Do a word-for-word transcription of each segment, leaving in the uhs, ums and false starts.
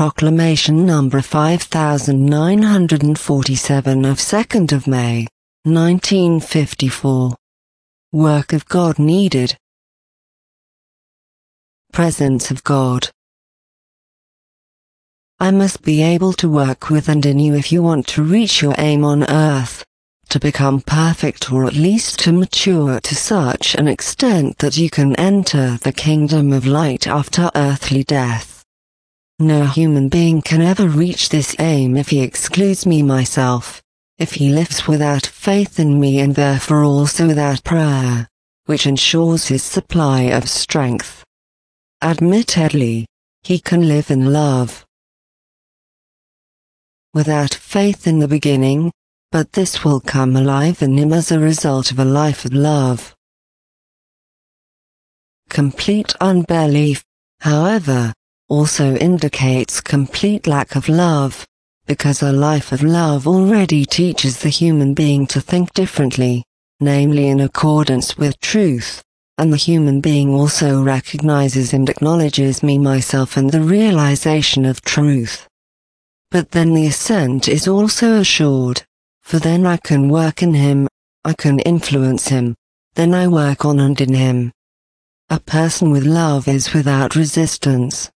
Proclamation number five thousand nine hundred forty-seven of second of May, nineteen fifty-four. Work of God needed. Presence of God. I must be able to work with and in you if you want to reach your aim on earth, to become perfect or at least to mature to such an extent that you can enter the kingdom of light after earthly death. No human being can ever reach this aim if he excludes me myself, if he lives without faith in me and therefore also without prayer, which ensures his supply of strength. Admittedly, he can live in love. Without faith in the beginning, but this will come alive in him as a result of a life of love. Complete unbelief, however, also indicates complete lack of love, because a life of love already teaches the human being to think differently, namely in accordance with truth, and the human being also recognizes and acknowledges me myself and the realization of truth. But then the ascent is also assured, for then I can work in him, I can influence him, then I work on and in him. A person with love is without resistance.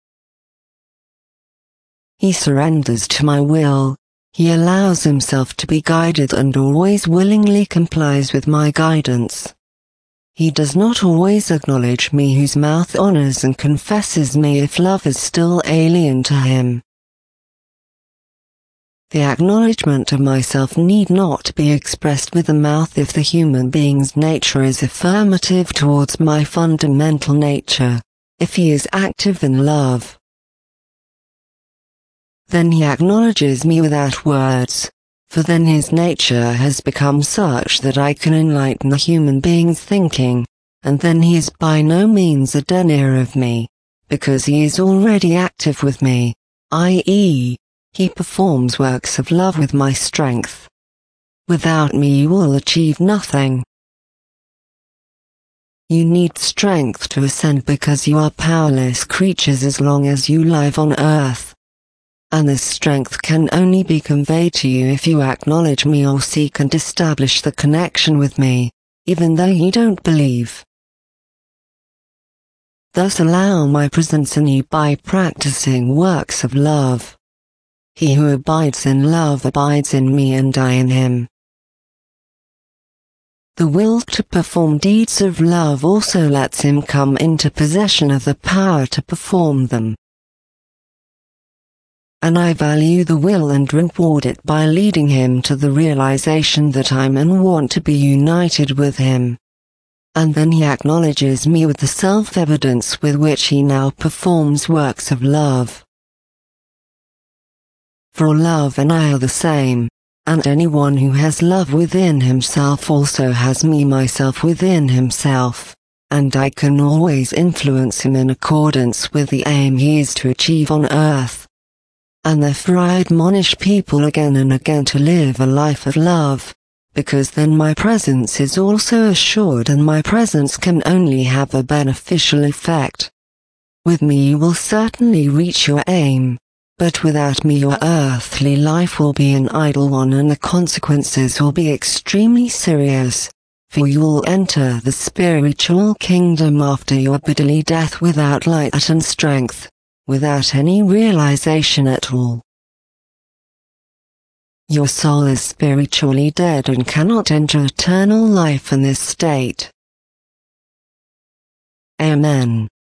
He surrenders to my will, he allows himself to be guided and always willingly complies with my guidance. He does not always acknowledge me whose mouth honors and confesses me if love is still alien to him. The acknowledgement of myself need not be expressed with the mouth if the human being's nature is affirmative towards my fundamental nature, if he is active in love. Then he acknowledges me without words, for then his nature has become such that I can enlighten the human being's thinking, and then he is by no means a denier of me, because he is already active with me, that is, he performs works of love with my strength. Without me you will achieve nothing. You need strength to ascend because you are powerless creatures as long as you live on earth. And this strength can only be conveyed to you if you acknowledge me or seek and establish the connection with me, even though you don't believe. Thus allow my presence in you by practicing works of love. He who abides in love abides in me and I in him. The will to perform deeds of love also lets him come into possession of the power to perform them. And I value the will and reward it by leading him to the realization that I'm and want to be united with him. And then he acknowledges me with the self-evidence with which he now performs works of love. For love and I are the same, and anyone who has love within himself also has me myself within himself, and I can always influence him in accordance with the aim he is to achieve on earth. And therefore I admonish people again and again to live a life of love, because then my presence is also assured and my presence can only have a beneficial effect. With me you will certainly reach your aim, but without me your earthly life will be an idle one and the consequences will be extremely serious, for you will enter the spiritual kingdom after your bodily death without light and strength, without any realization at all. Your soul is spiritually dead and cannot enter eternal life in this state. Amen.